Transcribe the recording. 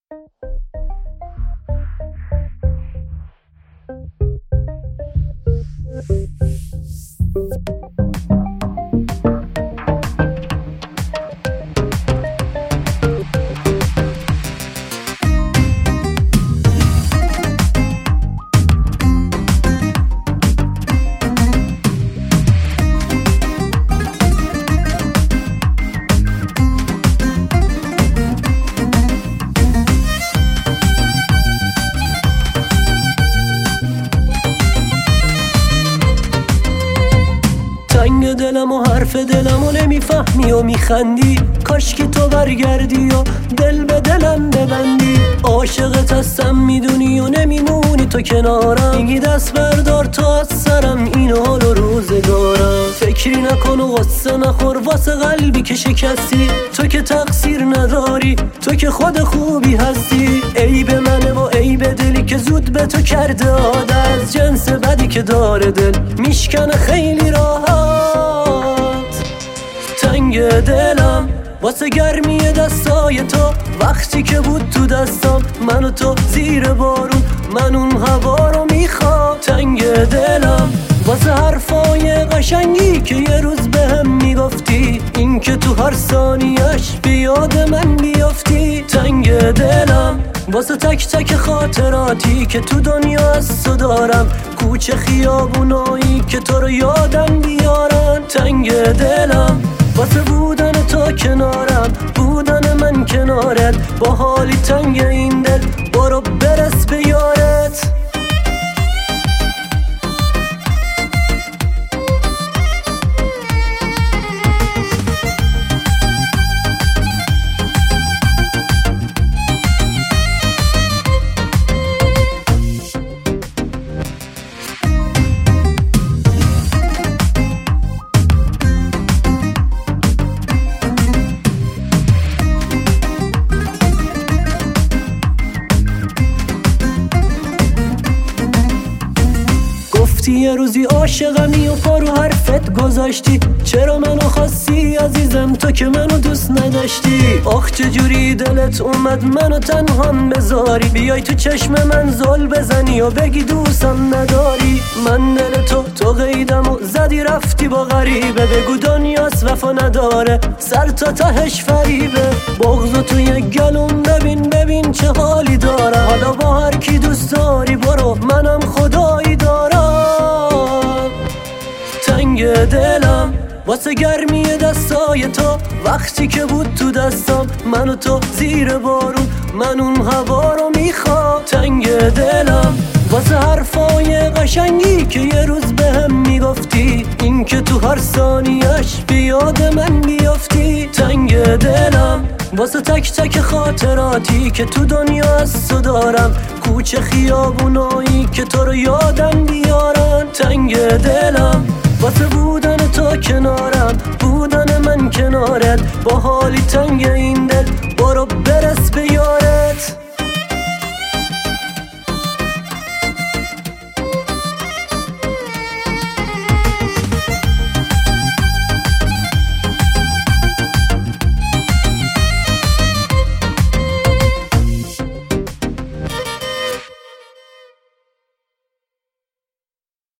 تنگ دلم و حرف دلم و نمیفهمی و میخندی، کاش که تو برگردی و دل به دلم ببندی. عاشقت هستم میدونی و نمیمونی تو کنارم، میگی دست بردار تو از سرم این حال و روزگارم. فکری نکن و غصه نخور واسه قلبی که شکستی، تو که تقصیر نداری، تو که خود خوبی هستی. عیب منه و عیب دلی که زود به تو کرده عادت، از جنس بدی که داره دل میشکنه خیلی راحت. تنگ دلم واسه گرمی دستای تو، وقتی که بود تو دستم من و تو زیر بارون، من اون هوا رو میخوام. تنگ دلم واسه حرفای قشنگی که یه روز بهم میگفتی، این که تو هر ثانیش به یاد من بیافتی. تنگ دلم واسه تک تک خاطراتی که تو دنیا از تو دارم، کوچه خیابونایی که تو رو یادم بیارن. تنگ دلم واسه بودن تو کنارم، بودن من کنارت، با حالی تنگ این دل برو برس به یارت. یه روزی عاشقمی و پا رو حرفت گذاشتی، چرا منو خواستی عزیزم تو که منو دوست نداشتی؟ آخ چجوری دلت اومد منو تنهام بذاری، بیای تو چشم من زل بزنی و بگی دوستم نداری. من دل تو قیدم و زدی رفتی با غریبه، بگو دنیاس وفا نداره سر تا تهش فریبه. بغضو توی گلوم ببین چه حالی دارم، حالا با هر کی دوست داری برو منم خدایی دارم. تنگ دلم واسه گرمی دستای تو، وقتی که بود تو دستم من و تو زیر بارون، من اون هوا رو میخوام. تنگ دلم واسه حرفای قشنگی که یه روز بهم میگفتی، این که تو هر ثانیش به یاد من بیافتی. تنگ دلم واسه تک تک خاطراتی که تو دنیا از تو دارم، کوچه خیابونایی که تو رو یادم بیارن. تنگ دلم واسه بودن تو کنارم، بودن من کنارت، با حالی تنگ این دل